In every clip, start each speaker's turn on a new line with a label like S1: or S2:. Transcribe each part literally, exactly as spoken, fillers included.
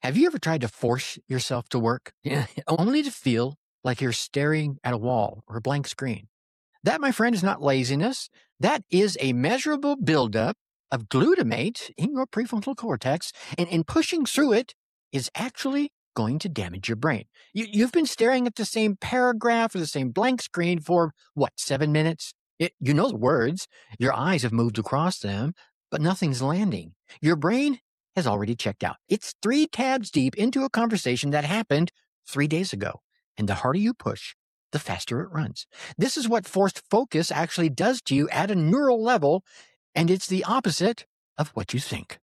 S1: Have you ever tried to force yourself to work? Yeah, only to feel like you're staring at a wall or a blank screen. That, my friend, is not laziness. That is a measurable buildup of glutamate in your prefrontal cortex, and, and pushing through it is actually going to damage your brain. You, you've been staring at the same paragraph or the same blank screen for, what, seven minutes? It, you know the words. Your eyes have moved across them, but nothing's landing. Your brain has already checked out. It's three tabs deep into a conversation that happened three days ago. And the harder you push, the faster it runs. This is what forced focus actually does to you at a neural level, and it's the opposite of what you think.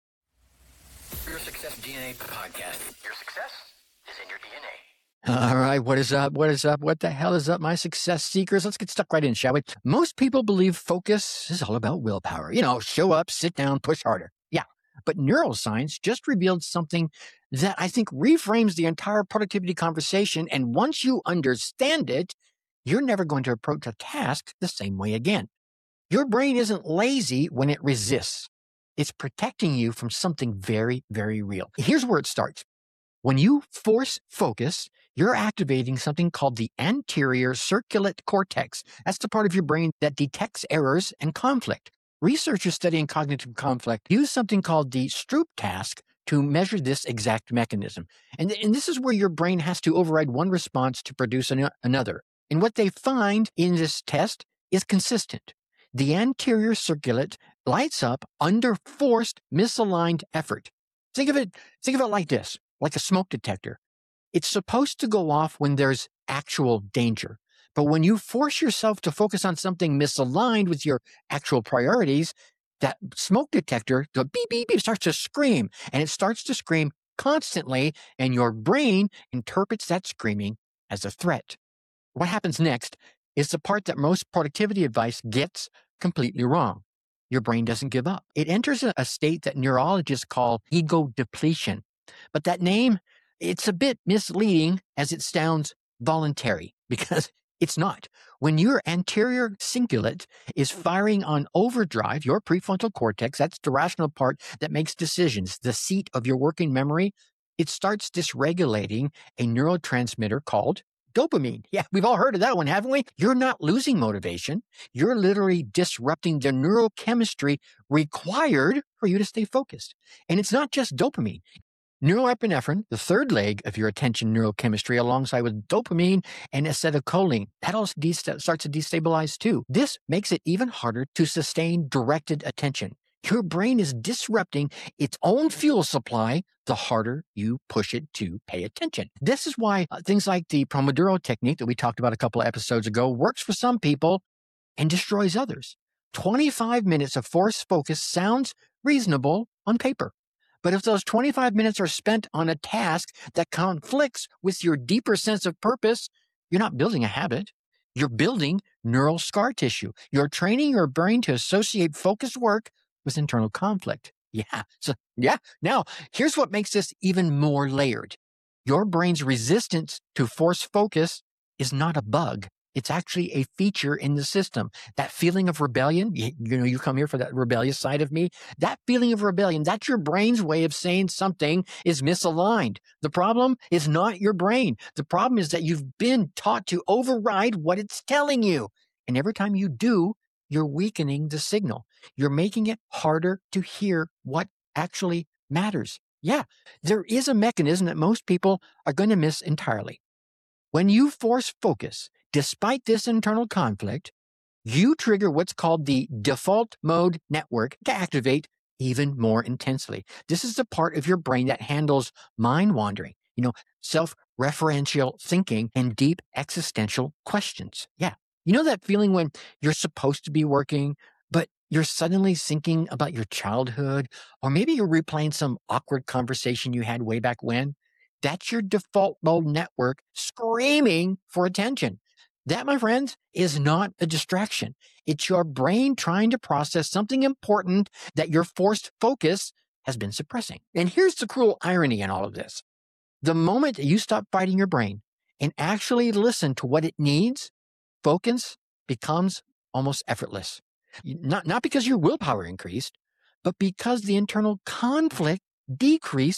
S2: Your Success D N A podcast. Your success is in your D N A.
S1: All right, what is up? What is up? What the hell is up, my success seekers? Let's get stuck right in, shall we? Most people believe focus is all about willpower. You know, show up, sit down, push harder. Yeah. But neuroscience just revealed something that I think reframes the entire productivity conversation. And once you understand it, you're never going to approach a task the same way again. Your brain isn't lazy when it resists. It's protecting you from something very, very real. Here's where it starts. When you force focus, you're activating something called the anterior cingulate cortex. That's the part of your brain that detects errors and conflict. Researchers studying cognitive conflict use something called the Stroop task to measure this exact mechanism. And, and this is where your brain has to override one response to produce an, another. And what they find in this test is consistent. The anterior cingulate lights up under forced, misaligned effort. Think of it, think of it like this, like a smoke detector. It's supposed to go off when there's actual danger. But when you force yourself to focus on something misaligned with your actual priorities, that smoke detector, the beep, beep, beep, starts to scream. And it starts to scream constantly, and your brain interprets that screaming as a threat. What happens next is the part that most productivity advice gets completely wrong. Your brain doesn't give up. It enters a state that neurologists call ego depletion. But that name, it's a bit misleading as it sounds voluntary, because it's not. When your anterior cingulate is firing on overdrive, your prefrontal cortex, that's the rational part that makes decisions, the seat of your working memory, it starts dysregulating a neurotransmitter called dopamine. Yeah, we've all heard of that one, haven't we? You're not losing motivation. You're literally disrupting the neurochemistry required for you to stay focused. And it's not just dopamine. Norepinephrine, the third leg of your attention neurochemistry, alongside with dopamine and acetylcholine, that also de- starts to destabilize too. This makes it even harder to sustain directed attention. Your brain is disrupting its own fuel supply the harder you push it to pay attention. This is why uh, things like the Pomodoro technique that we talked about a couple of episodes ago works for some people and destroys others. twenty-five minutes of forced focus sounds reasonable on paper. But if those twenty-five minutes are spent on a task that conflicts with your deeper sense of purpose, you're not building a habit. You're building neural scar tissue. You're training your brain to associate focused work with internal conflict. Yeah. So, yeah. Now, here's what makes this even more layered. Your brain's resistance to forced focus is not a bug. It's actually a feature in the system. That feeling of rebellion, you, you know, you come here for that rebellious side of me. That feeling of rebellion, that's your brain's way of saying something is misaligned. The problem is not your brain. The problem is that you've been taught to override what it's telling you. And every time you do, you're weakening the signal. You're making it harder to hear what actually matters. Yeah, there is a mechanism that most people are going to miss entirely. When you force focus, despite this internal conflict, you trigger what's called the default mode network to activate even more intensely. This is the part of your brain that handles mind wandering, you know, self-referential thinking and deep existential questions. Yeah. You know that feeling when you're supposed to be working, but you're suddenly thinking about your childhood, or maybe you're replaying some awkward conversation you had way back when? That's your default mode network screaming for attention. That, my friends, is not a distraction. It's your brain trying to process something important that your forced focus has been suppressing. And here's the cruel irony in all of this. The moment that you stop fighting your brain and actually listen to what it needs, focus becomes almost effortless. Not, not because your willpower increased, but because the internal conflict decreased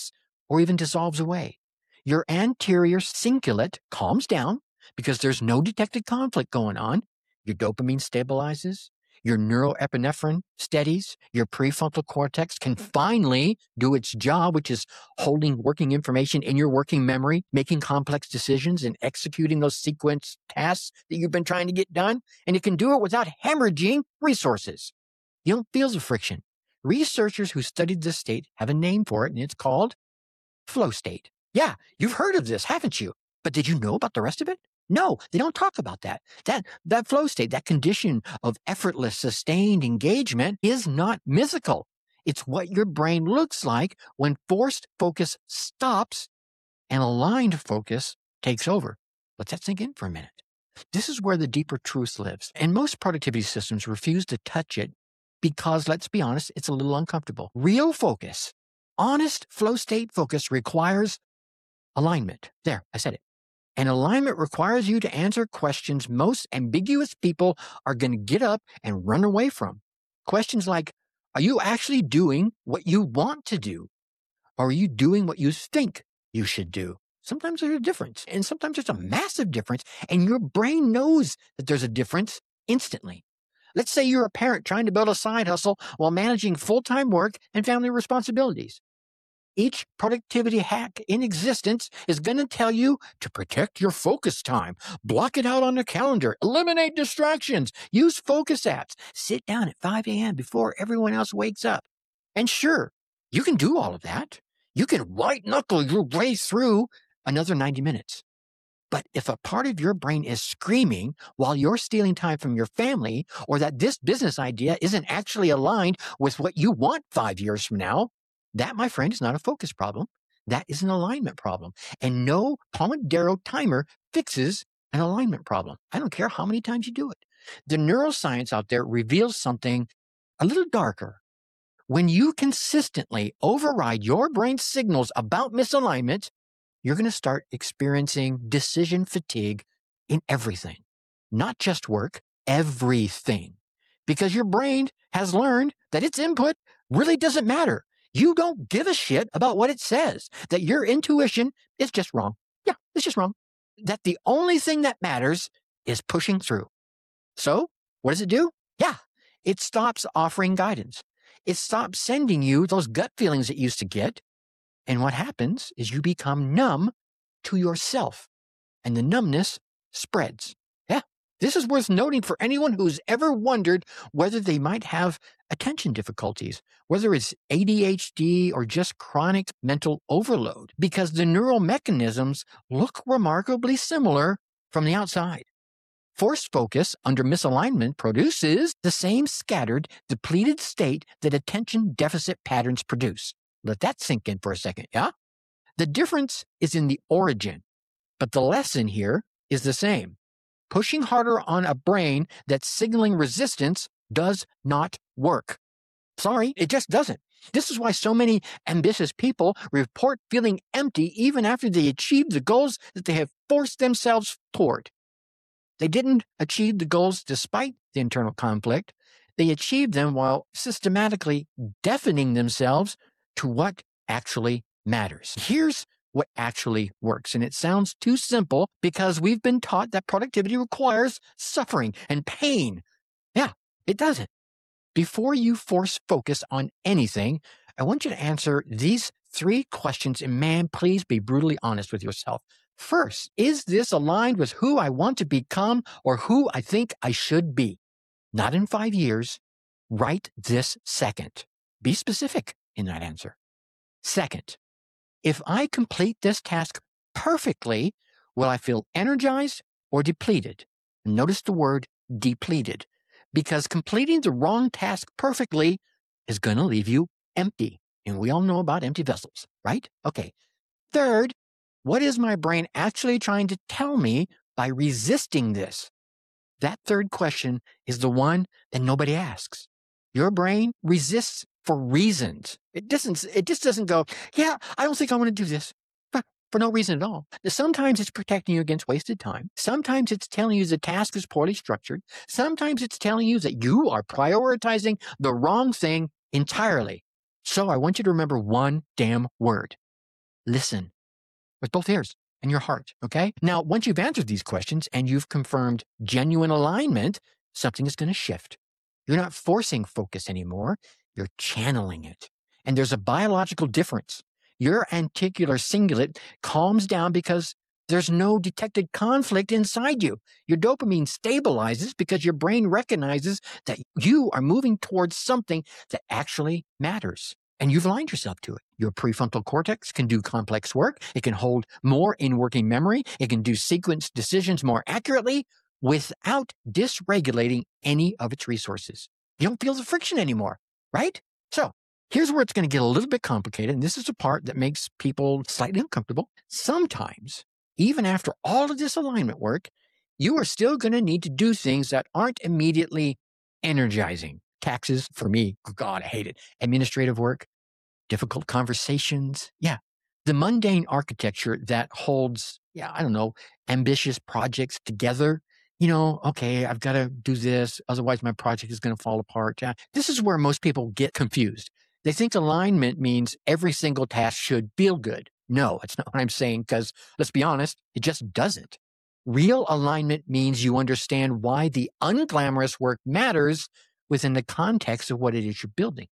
S1: or even dissolves away. Your anterior cingulate calms down because there's no detected conflict going on. Your dopamine stabilizes. Your neuroepinephrine steadies. Your prefrontal cortex can finally do its job, which is holding working information in your working memory, making complex decisions, and executing those sequence tasks that you've been trying to get done. And it can do it without hemorrhaging resources. You don't feel the friction. Researchers who studied this state have a name for it, and it's called flow state. Yeah, you've heard of this, haven't you? But did you know about the rest of it? No, they don't talk about that. That that flow state, that condition of effortless, sustained engagement is not mythical. It's what your brain looks like when forced focus stops and aligned focus takes over. Let that sink in for a minute. This is where the deeper truth lives. And most productivity systems refuse to touch it because, let's be honest, it's a little uncomfortable. Real focus, honest flow state focus requires alignment. There, I said it. And alignment requires you to answer questions most ambiguous people are going to get up and run away from. Questions like, are you actually doing what you want to do? Or are you doing what you think you should do? Sometimes there's a difference, and sometimes there's a massive difference, and your brain knows that there's a difference instantly. Let's say you're a parent trying to build a side hustle while managing full-time work and family responsibilities. Each productivity hack in existence is going to tell you to protect your focus time, block it out on the calendar, eliminate distractions, use focus apps, sit down at five a.m. before everyone else wakes up. And sure, you can do all of that. You can white-knuckle your way through another ninety minutes. But if a part of your brain is screaming while you're stealing time from your family, or that this business idea isn't actually aligned with what you want five years from now, that, my friend, is not a focus problem. That is an alignment problem. And no Pomodoro timer fixes an alignment problem. I don't care how many times you do it. The neuroscience out there reveals something a little darker. When you consistently override your brain's signals about misalignment, you're going to start experiencing decision fatigue in everything, not just work, everything. Because your brain has learned that its input really doesn't matter. You don't give a shit about what it says, that your intuition is just wrong. Yeah, it's just wrong. That the only thing that matters is pushing through. So what does it do? Yeah, it stops offering guidance. It stops sending you those gut feelings it used to get. And what happens is you become numb to yourself, and the numbness spreads. Yeah, this is worth noting for anyone who's ever wondered whether they might have attention difficulties, whether it's A D H D or just chronic mental overload, because the neural mechanisms look remarkably similar from the outside. Forced focus under misalignment produces the same scattered, depleted state that attention deficit patterns produce. Let that sink in for a second, yeah? The difference is in the origin, but the lesson here is the same. Pushing harder on a brain that's signaling resistance does not work. Sorry, it just doesn't. This is why so many ambitious people report feeling empty even after they achieve the goals that they have forced themselves toward. They didn't achieve the goals despite the internal conflict. They achieved them while systematically deafening themselves to what actually matters. Here's what actually works. And it sounds too simple because we've been taught that productivity requires suffering and pain. Yeah, it doesn't. Before you force focus on anything, I want you to answer these three questions. And man, please be brutally honest with yourself. First, is this aligned with who I want to become or who I think I should be? Not in five years, right this second. Be specific in that answer. Second, if I complete this task perfectly, will I feel energized or depleted? And notice the word depleted, because completing the wrong task perfectly is going to leave you empty. And we all know about empty vessels, right? Okay. Third, what is my brain actually trying to tell me by resisting this? That third question is the one that nobody asks. Your brain resists for reasons. It doesn't, it just doesn't go, yeah, I don't think I want to do this for, for no reason at all. Sometimes it's protecting you against wasted time. Sometimes it's telling you the task is poorly structured. Sometimes it's telling you that you are prioritizing the wrong thing entirely. So I want you to remember one damn word. listen with both ears and your heart, okay? Now, once you've answered these questions and you've confirmed genuine alignment, something is going to shift. You're not forcing focus anymore. You're channeling it. And there's a biological difference. Your anticular cingulate calms down because there's no detected conflict inside you. Your dopamine stabilizes because your brain recognizes that you are moving towards something that actually matters. And you've aligned yourself to it. Your prefrontal cortex can do complex work. It can hold more in working memory. It can do sequence decisions more accurately without dysregulating any of its resources. You don't feel the friction anymore, right? So here's where it's going to get a little bit complicated. And this is the part that makes people slightly uncomfortable. Sometimes, even after all of this alignment work, you are still going to need to do things that aren't immediately energizing. Taxes, for me, God, I hate it. Administrative work, difficult conversations. Yeah. The mundane architecture that holds, yeah, I don't know, ambitious projects together. You know, okay, I've got to do this. Otherwise, my project is going to fall apart. Yeah. This is where most people get confused. They think alignment means every single task should feel good. No, that's not what I'm saying, because let's be honest, it just doesn't. Real alignment means you understand why the unglamorous work matters within the context of what it is you're building.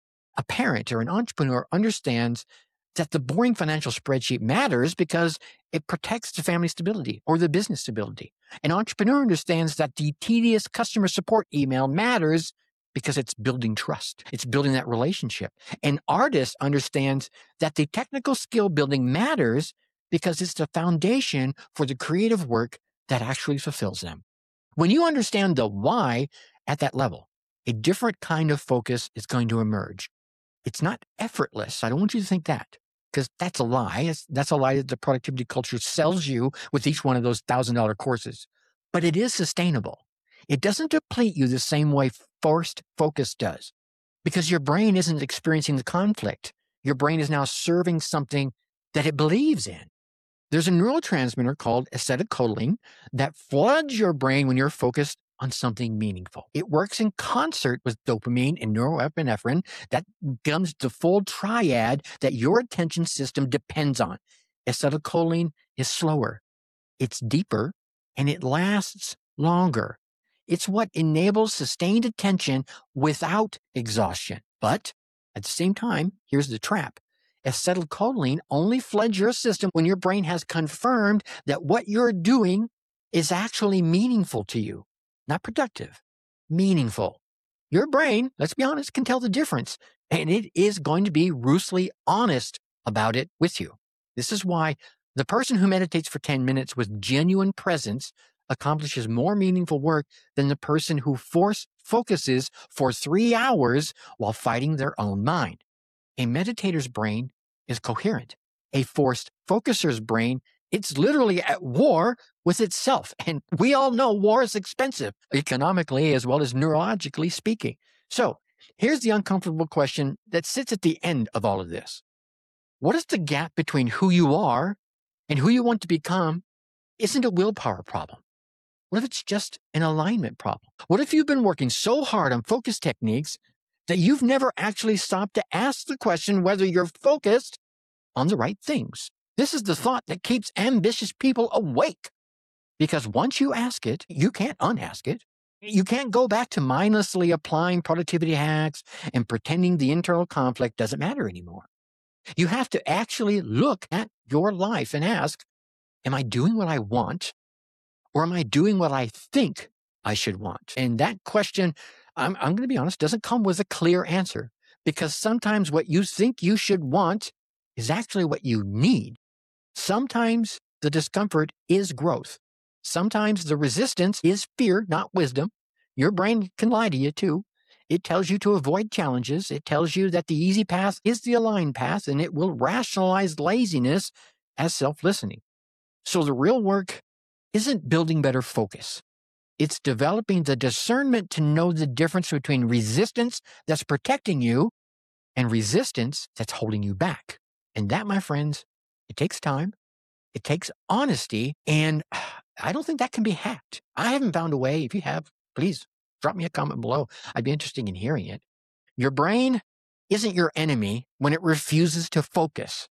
S1: A parent or an entrepreneur understands that the boring financial spreadsheet matters because it protects the family stability or the business stability. An entrepreneur understands that the tedious customer support email matters because it's building trust. It's building that relationship. An artist understands that the technical skill building matters because it's the foundation for the creative work that actually fulfills them. When you understand the why at that level, a different kind of focus is going to emerge. It's not effortless. I don't want you to think that, because that's a lie. It's, that's a lie that the productivity culture sells you with each one of those one thousand dollars courses. But it is sustainable. It doesn't deplete you the same way forced focus does, because your brain isn't experiencing the conflict. Your brain is now serving something that it believes in. There's a neurotransmitter called acetylcholine that floods your brain when you're focused on something meaningful. It works in concert with dopamine and norepinephrine. That becomes the full triad that your attention system depends on. Acetylcholine is slower, it's deeper, and it lasts longer. It's what enables sustained attention without exhaustion. But at the same time, here's the trap. Acetylcholine only floods your system when your brain has confirmed that what you're doing is actually meaningful to you. Not productive, meaningful. Your brain, let's be honest, can tell the difference, and it is going to be ruthlessly honest about it with you. This is why the person who meditates for ten minutes with genuine presence accomplishes more meaningful work than the person who force focuses for three hours while fighting their own mind. A meditator's brain is coherent. A forced focuser's brain, it's literally at war with itself. And we all know war is expensive, economically as well as neurologically speaking. So here's the uncomfortable question that sits at the end of all of this. What if the gap between who you are and who you want to become isn't a willpower problem? What if it's just an alignment problem? What if you've been working so hard on focus techniques that you've never actually stopped to ask the question whether you're focused on the right things? This is the thought that keeps ambitious people awake. Because once you ask it, you can't unask it. You can't go back to mindlessly applying productivity hacks and pretending the internal conflict doesn't matter anymore. You have to actually look at your life and ask, am I doing what I want? Or am I doing what I think I should want? And that question, I'm, I'm going to be honest, doesn't come with a clear answer, because sometimes what you think you should want is actually what you need. Sometimes the discomfort is growth. Sometimes the resistance is fear, not wisdom. Your brain can lie to you too. It tells you to avoid challenges. It tells you that the easy path is the aligned path, and it will rationalize laziness as self-listening. So the real work isn't building better focus. It's developing the discernment to know the difference between resistance that's protecting you and resistance that's holding you back. And that, my friends, it takes time. It takes honesty. And I don't think that can be hacked. I haven't found a way. If you have, please drop me a comment below. I'd be interested in hearing it. Your brain isn't your enemy when it refuses to focus.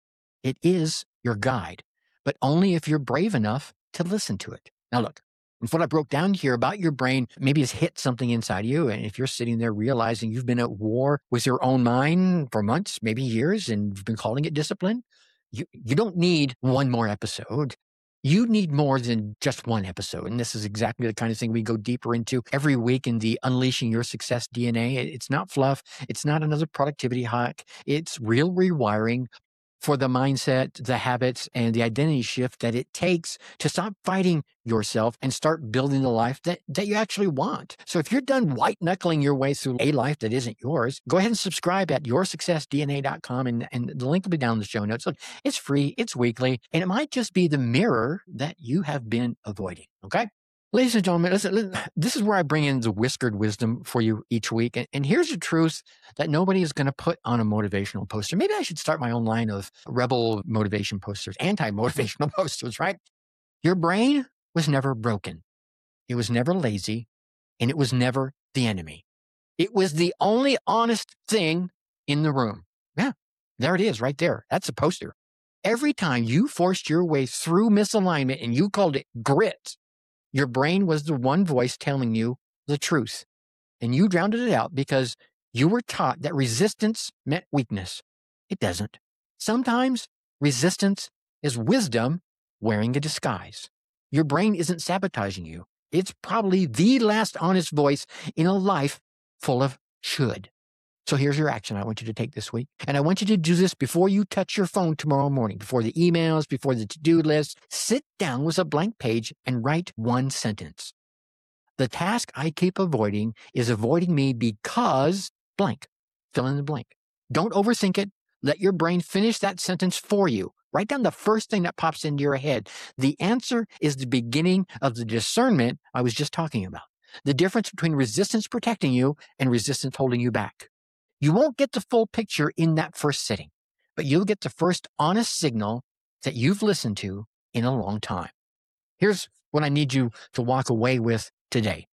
S1: It is your guide, but only if you're brave enough to listen to it. Now look, if what I broke down here about your brain maybe has hit something inside you, and if you're sitting there realizing you've been at war with your own mind for months, maybe years, and you've been calling it discipline, you, you don't need one more episode. You need more than just one episode. And this is exactly the kind of thing we go deeper into every week in the Unleashing Your Success D N A. It's not fluff. It's not another productivity hack. It's real rewiring for the mindset, the habits, and the identity shift that it takes to stop fighting yourself and start building the life that, that you actually want. So if you're done white knuckling your way through a life that isn't yours, go ahead and subscribe at your success D N A dot com, and, and the link will be down in the show notes. Look, it's free, it's weekly, and it might just be the mirror that you have been avoiding. Okay? Ladies and gentlemen, listen, listen, this is where I bring in the whiskered wisdom for you each week. And, and here's the truth that nobody is going to put on a motivational poster. Maybe I should start my own line of rebel motivation posters, anti-motivational posters, right? Your brain was never broken. It was never lazy, and it was never the enemy. It was the only honest thing in the room. Yeah, there it is right there. That's a poster. Every time you forced your way through misalignment and you called it grit, your brain was the one voice telling you the truth, and you drowned it out because you were taught that resistance meant weakness. It doesn't. Sometimes resistance is wisdom wearing a disguise. Your brain isn't sabotaging you. It's probably the last honest voice in a life full of should. So here's your action I want you to take this week. And I want you to do this before you touch your phone tomorrow morning, before the emails, before the to-do list. Sit down with a blank page and write one sentence. The task I keep avoiding is avoiding me because blank. Fill in the blank. Don't overthink it. Let your brain finish that sentence for you. Write down the first thing that pops into your head. The answer is the beginning of the discernment I was just talking about. The difference between resistance protecting you and resistance holding you back. You won't get the full picture in that first sitting, but you'll get the first honest signal that you've listened to in a long time. Here's what I need you to walk away with today.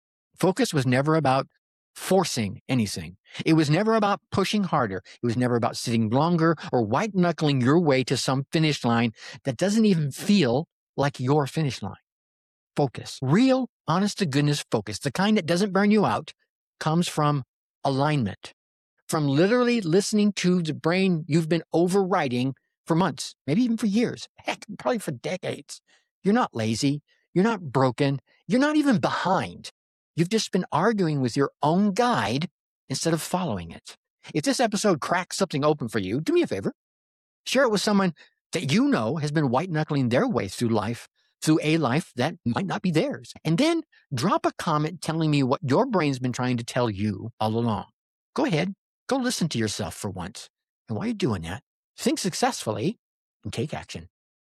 S1: Focus was never about forcing anything. It was never about pushing harder. It was never about sitting longer or white knuckling your way to some finish line that doesn't even feel like your finish line. Focus, real, honest to goodness focus, the kind that doesn't burn you out, comes from alignment. From literally listening to the brain you've been overriding for months, maybe even for years, heck, probably for decades. You're not lazy. You're not broken. You're not even behind. You've just been arguing with your own guide instead of following it. If this episode cracks something open for you, do me a favor. Share it with someone that you know has been white-knuckling their way through life, through a life that might not be theirs. And then drop a comment telling me what your brain's been trying to tell you all along. Go ahead. Go listen to yourself for once. And while you're doing that, think successfully and take action.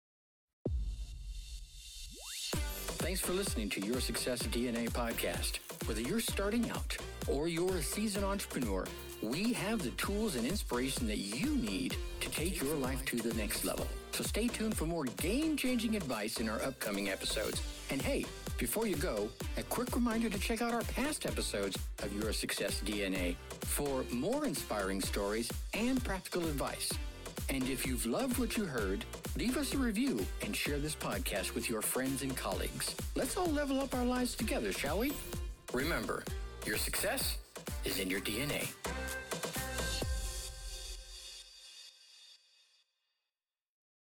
S2: Thanks for listening to Your Success D N A podcast. Whether you're starting out or you're a seasoned entrepreneur, we have the tools and inspiration that you need to take your life to the next level. So stay tuned for more game-changing advice in our upcoming episodes. And hey, before you go, a quick reminder to check out our past episodes of Your Success D N A for more inspiring stories and practical advice. And if you've loved what you heard, leave us a review and share this podcast with your friends and colleagues. Let's all level up our lives together, shall we? Remember, your success is in your D N A.